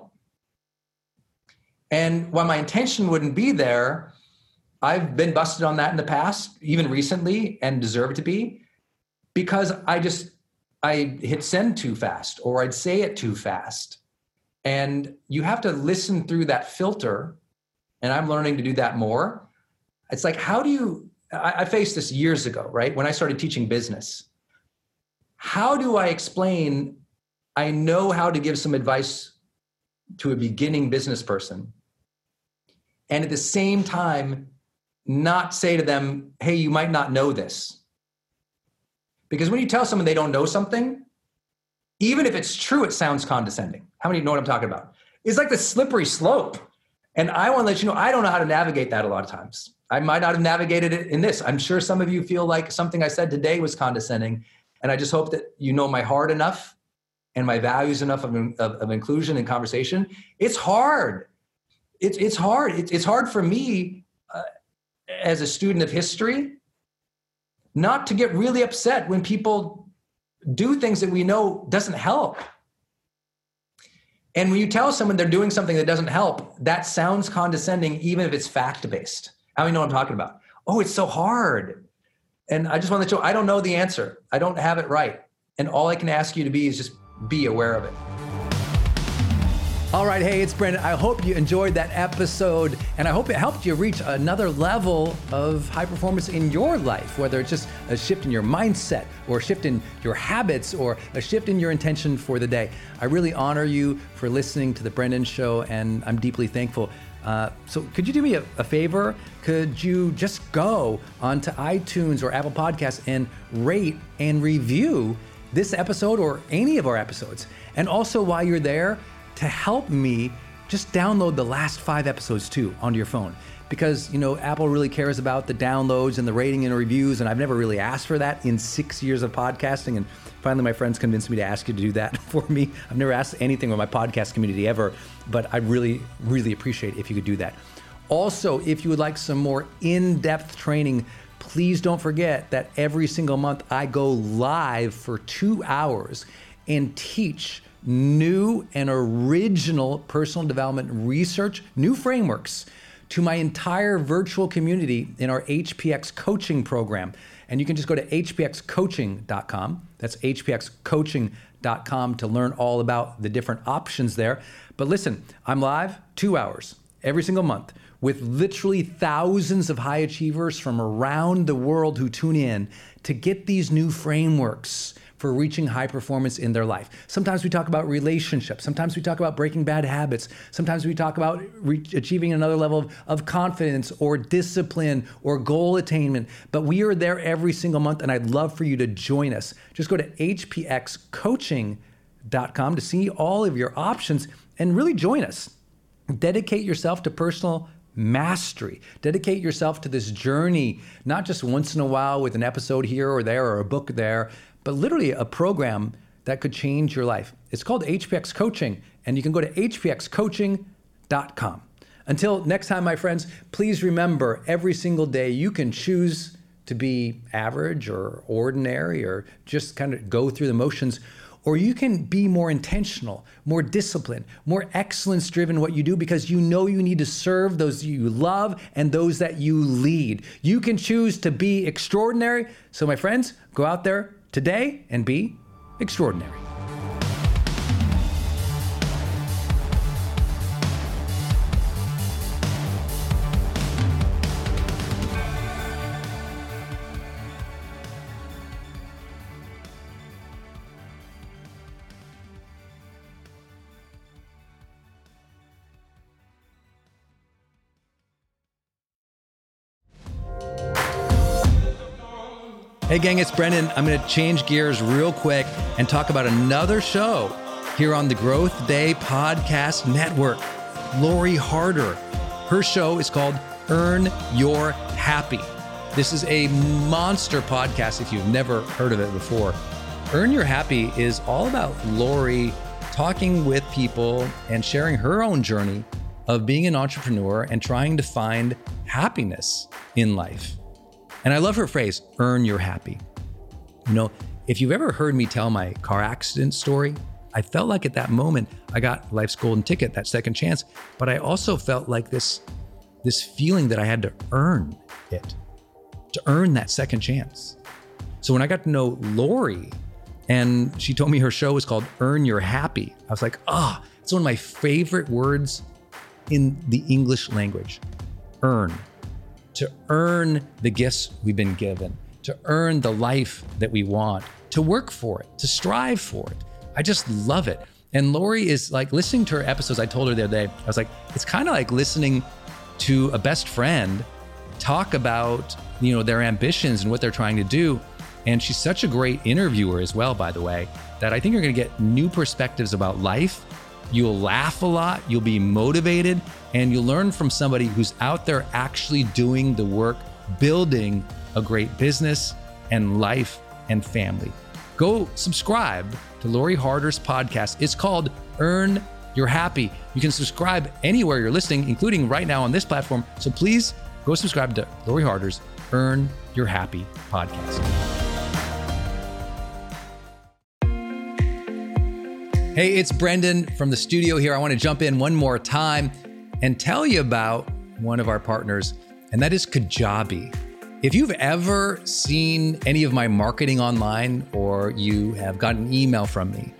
And while my intention wouldn't be there, I've been busted on that in the past, even recently, and deserve to be, because I just, I hit send too fast, or I'd say it too fast. And you have to listen through that filter. And I'm learning to do that more. It's like, how do you, I, I faced this years ago, right? When I started teaching business. How do I explain, I know how to give some advice to a beginning business person, and at the same time, not say to them, hey, you might not know this. Because when you tell someone they don't know something, even if it's true, it sounds condescending. How many know what I'm talking about? It's like the slippery slope. And I want to let you know, I don't know how to navigate that a lot of times. I might not have navigated it in this. I'm sure some of you feel like something I said today was condescending. And I just hope that you know my heart enough and my values enough of, of, of inclusion and conversation. It's hard. It's, it's hard. It's, it's hard for me uh, as a student of history not to get really upset when people do things that we know doesn't help. And when you tell someone they're doing something that doesn't help, that sounds condescending, even if it's fact-based. How many know what I'm talking about? Oh, it's so hard. And I just want to let you know, I don't know the answer. I don't have it right. And all I can ask you to be is just be aware of it. All right, hey, it's Brandon. I hope you enjoyed that episode, and I hope it helped you reach another level of high performance in your life, whether it's just a shift in your mindset or a shift in your habits or a shift in your intention for the day. I really honor you for listening to The Brandon Show, and I'm deeply thankful. Uh, so could you do me a, a favor? Could you just go onto iTunes or Apple Podcasts and rate and review this episode or any of our episodes? And also while you're there, to help me, just download the last five episodes too onto your phone. Because, you know, Apple really cares about the downloads and the rating and reviews, and I've never really asked for that in six years of podcasting. And finally, my friends convinced me to ask you to do that for me. I've never asked anything with my podcast community ever, but I really, really appreciate if you could do that. Also, if you would like some more in-depth training, please don't forget that every single month I go live for two hours and teach new and original personal development research, new frameworks to my entire virtual community in our H P X coaching program. And you can just go to H P X coaching dot com. That's H P X coaching dot com to learn all about the different options there. But listen, I'm live two hours every single month with literally thousands of high achievers from around the world who tune in to get these new frameworks for reaching high performance in their life. Sometimes we talk about relationships. Sometimes we talk about breaking bad habits. Sometimes we talk about re- achieving another level of, of confidence or discipline or goal attainment. But we are there every single month, and I'd love for you to join us. Just go to H P X coaching dot com to see all of your options and really join us. Dedicate yourself to personal mastery. Dedicate yourself to this journey, not just once in a while with an episode here or there or a book there, but literally a program that could change your life. It's called H P X Coaching, and you can go to H P X coaching dot com. Until next time, my friends, please remember every single day you can choose to be average or ordinary or just kind of go through the motions, or you can be more intentional, more disciplined, more excellence-driven in what you do because you know you need to serve those you love and those that you lead. You can choose to be extraordinary. So my friends, go out there today and be extraordinary. Hey gang, it's Brendan. I'm gonna change gears real quick and talk about another show here on the Growth Day Podcast Network. Lori Harder. Her show is called Earn Your Happy. This is a monster podcast if you've never heard of it before. Earn Your Happy is all about Lori talking with people and sharing her own journey of being an entrepreneur and trying to find happiness in life. And I love her phrase, earn your happy. You know, if you've ever heard me tell my car accident story, I felt like at that moment I got life's golden ticket, that second chance, but I also felt like this, this feeling that I had to earn it, to earn that second chance. So when I got to know Lori and she told me her show was called Earn Your Happy, I was like, ah, oh, it's one of my favorite words in the English language, earn. To earn the gifts we've been given, to earn the life that we want, to work for it, to strive for it. I just love it. And Lori is like, listening to her episodes, I told her the other day, I was like, it's kind of like listening to a best friend talk about, you know, their ambitions and what they're trying to do. And she's such a great interviewer as well, by the way, that I think you're gonna get new perspectives about life. You'll laugh a lot, you'll be motivated, and you'll learn from somebody who's out there actually doing the work, building a great business and life and family. Go subscribe to Lori Harder's podcast. It's called Earn Your Happy. You can subscribe anywhere you're listening, including right now on this platform. So please go subscribe to Lori Harder's Earn Your Happy podcast. Hey, it's Brendan from the studio here. I want to jump in one more time and tell you about one of our partners, and that is Kajabi. If you've ever seen any of my marketing online or you have gotten an email from me,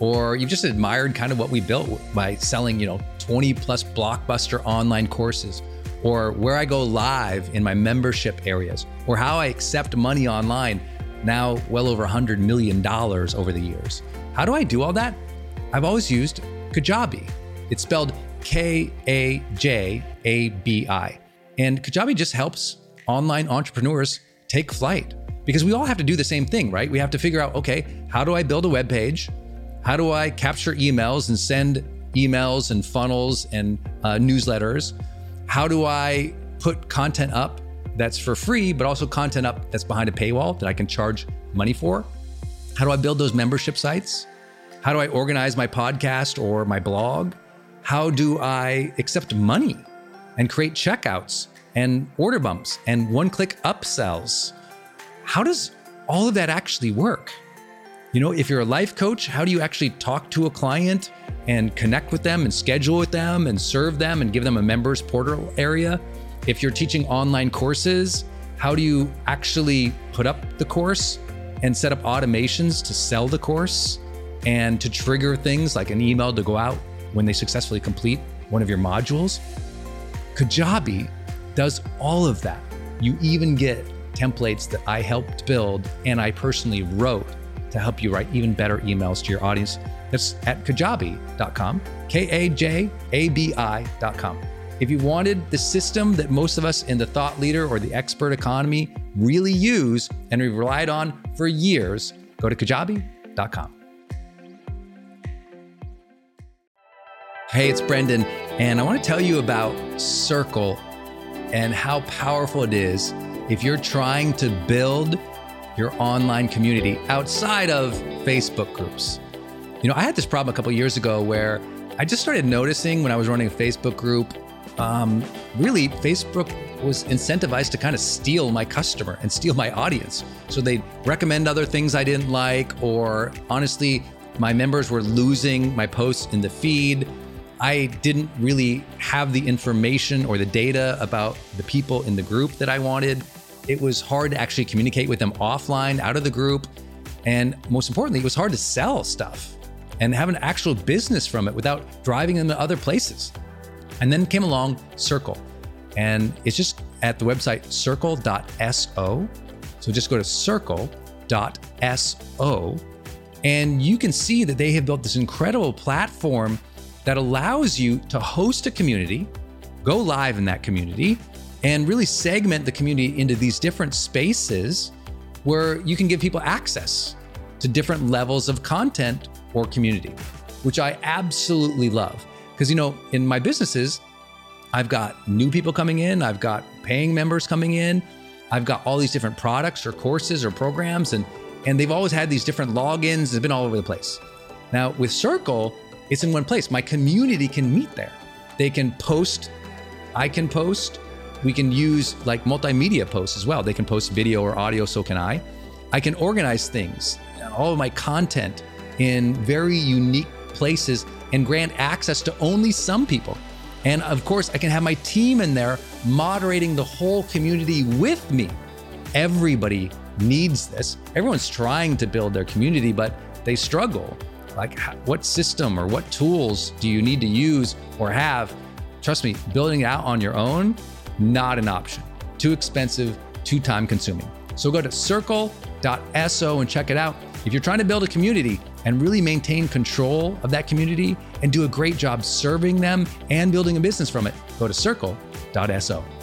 or you've just admired kind of what we built by selling, you know, twenty plus blockbuster online courses, or where I go live in my membership areas, or how I accept money online, now well over one hundred million dollars over the years. How do I do all that? I've always used Kajabi. It's spelled K A J A B I. And Kajabi just helps online entrepreneurs take flight, because we all have to do the same thing, right? We have to figure out, okay, how do I build a web page? How do I capture emails and send emails and funnels and uh, newsletters? How do I put content up that's for free, but also content up that's behind a paywall that I can charge money for? How do I build those membership sites? How do I organize my podcast or my blog? How do I accept money and create checkouts and order bumps and one-click upsells? How does all of that actually work? You know, if you're a life coach, how do you actually talk to a client and connect with them and schedule with them and serve them and give them a members portal area? If you're teaching online courses, how do you actually put up the course and set up automations to sell the course and to trigger things like an email to go out when they successfully complete one of your modules? Kajabi does all of that. You even get templates that I helped build and I personally wrote to help you write even better emails to your audience. That's at kajabi dot com, K A J A B I dot com. If you wanted the system that most of us in the thought leader or the expert economy really use and we've relied on for years, go to kajabi dot com. Hey, it's Brendan, and I want to tell you about Circle and how powerful it is if you're trying to build your online community outside of Facebook groups. You know, I had this problem a couple years ago where I just started noticing when I was running a Facebook group, um, really Facebook was incentivized to kind of steal my customer and steal my audience. So they'd recommend other things I didn't like, or honestly, my members were losing my posts in the feed. I didn't really have the information or the data about the people in the group that I wanted. It was hard to actually communicate with them offline, out of the group. And most importantly, it was hard to sell stuff and have an actual business from it without driving them to other places. And then came along Circle. And it's just at the website circle dot so. So just go to circle dot so. And you can see that they have built this incredible platform that allows you to host a community, go live in that community, and really segment the community into these different spaces where you can give people access to different levels of content or community, which I absolutely love. Because, you know, in my businesses, I've got new people coming in, I've got paying members coming in, I've got all these different products or courses or programs, and, and they've always had these different logins, they've been all over the place. Now with Circle, it's in one place. My community can meet there. They can post, I can post, we can use like multimedia posts as well. They can post video or audio, so can I. I can organize things, all of my content in very unique places and grant access to only some people. And of course, I can have my team in there moderating the whole community with me. Everybody needs this. Everyone's trying to build their community, but they struggle. Like, what system or what tools do you need to use or have? Trust me, building it out on your own, not an option. Too expensive, too time consuming. So go to circle dot so and check it out. If you're trying to build a community and really maintain control of that community and do a great job serving them and building a business from it, go to circle dot so.